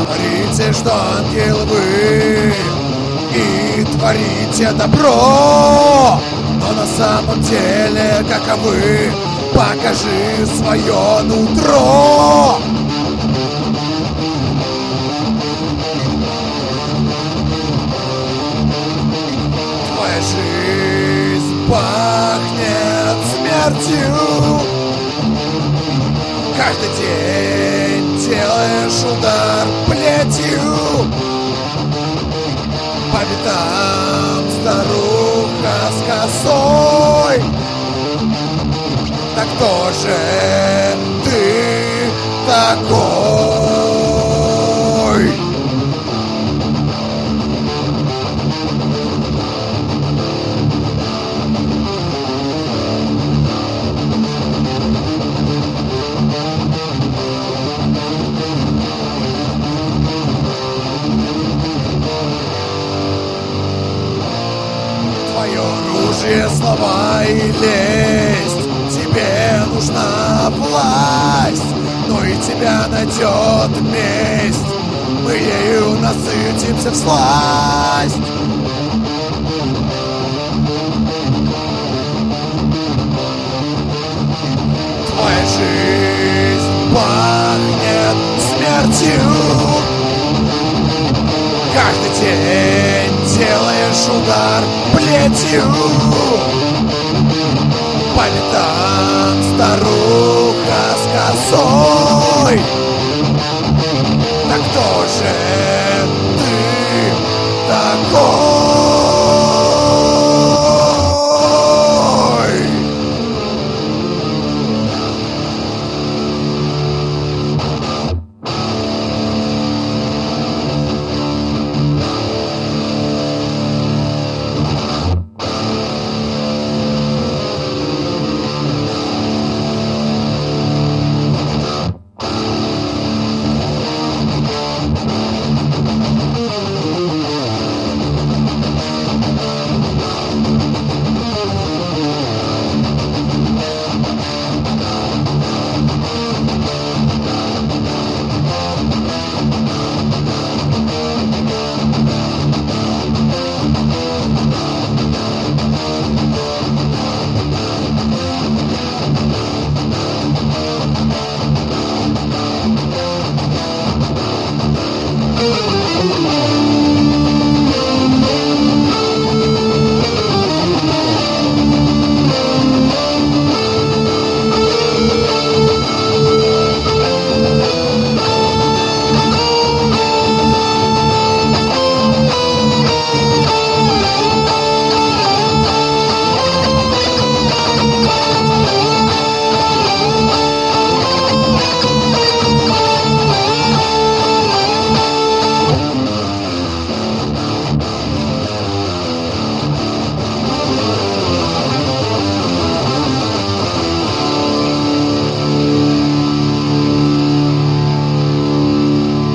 Говорите, что ангелы вы и творите добро, но на самом деле каковы? Покажи свое нутро. Твоя жизнь пахнет смертью. Каждый день делаешь удар плетью. По пятам старуха с косой. Так кто же ты такой? Твое оружие, слова и лесть. Тебе нужна власть, но и тебя найдет месть. Мы ею насытимся всласть. Твоя жизнь пахнет смертью. Каждый день делаешь удар плетью. По пятам старуха с косой. Так кто же